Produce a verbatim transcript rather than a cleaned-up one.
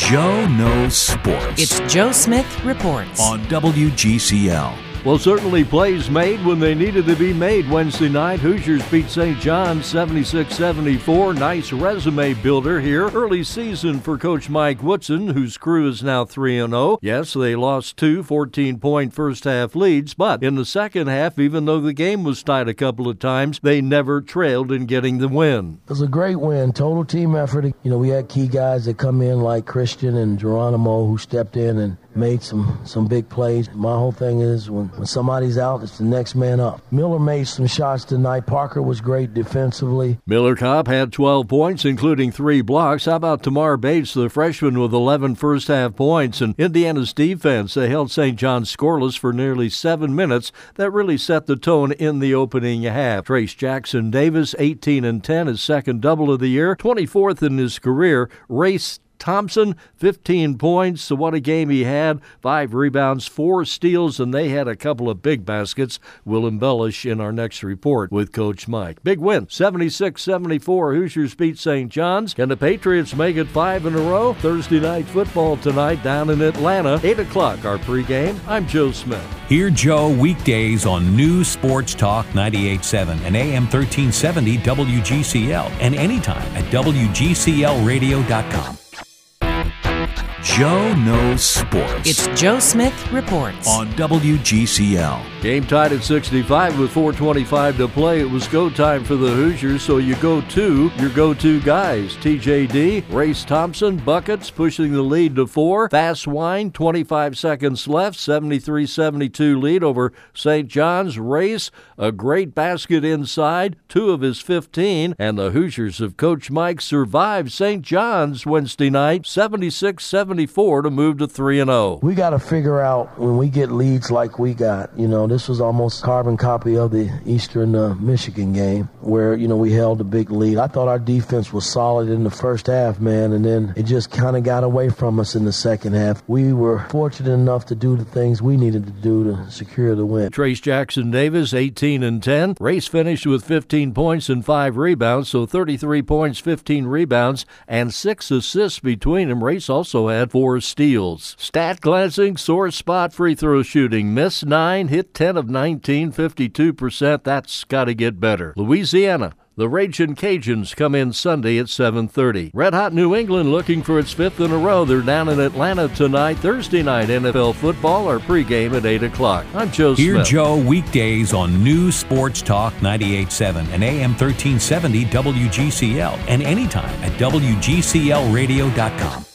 Joe Knows Sports. It's Joe Smith Reports on W G C L. Well, certainly plays made when they needed to be made Wednesday night. Hoosiers beat Saint John's seventy-six seventy-four. Nice resume builder here. Early season for Coach Mike Woodson, whose crew is now three and oh. Yes, they lost two fourteen-point first-half leads, but in the second half, even though the game was tied a couple of times, they never trailed in getting the win. It was a great win, total team effort. You know, we had key guys that come in like Christian and Geronimo who stepped in and made some, some big plays. My whole thing is when, when somebody's out, it's the next man up. Miller made some shots tonight. Parker was great defensively. Miller Kopp had twelve points, including three blocks. How about Tamar Bates, the freshman, with eleven first-half points? And Indiana's defense, they held Saint John's scoreless for nearly seven minutes. That really set the tone in the opening half. Trace Jackson Davis, eighteen and ten, his second double of the year, twenty-fourth in his career. Race Thompson, fifteen points. So what a game he had. Five rebounds, four steals, and they had a couple of big baskets. We'll embellish in our next report with Coach Mike. Big win, seventy-six seventy-four. Hoosiers beat Saint John's. Can the Patriots make it five in a row? Thursday night football tonight down in Atlanta. eight o'clock, our pregame. I'm Joe Smith. Hear Joe weekdays on News Sports Talk ninety-eight point seven and A M thirteen seventy W G C L and anytime at W G C L radio dot com. Joe Knows Sports. It's Joe Smith Reports on W G C L. Game tied at sixty-five with four twenty-five to play. It was go time for the Hoosiers, so you go to your go-to guys. T J D, Race Thompson, buckets, pushing the lead to four. Fast Wine, twenty-five seconds left, seventy-three seventy-two lead over Saint John's. Race, a great basket inside, two of his fifteen, and the Hoosiers of Coach Mike survived Saint John's Wednesday night, seventy-six seventy-four to move to three and oh. We got to figure out when we get leads like we got, you know, this was almost a carbon copy of the Eastern uh, Michigan game where, you know, we held a big lead. I thought our defense was solid in the first half, man, and then it just kind of got away from us in the second half. We were fortunate enough to do the things we needed to do to secure the win. Trace Jackson Davis, eighteen and ten. Race finished with fifteen points and five rebounds, so thirty-three points, fifteen rebounds, and six assists between them. Race also had four steals. Stat glancing, sore spot free throw shooting. Missed nine, hit ten of nineteen, fifty-two percent. That's got to get better. Louisiana. The Ragin' Cajuns come in Sunday at seven thirty. Red Hot New England looking for its fifth in a row. They're down in Atlanta tonight. Thursday night N F L football, our pregame at eight o'clock. I'm Joe Smith. Hear Joe weekdays on News Sports Talk ninety-eight point seven and A M thirteen seventy W G C L and anytime at W G C L radio dot com.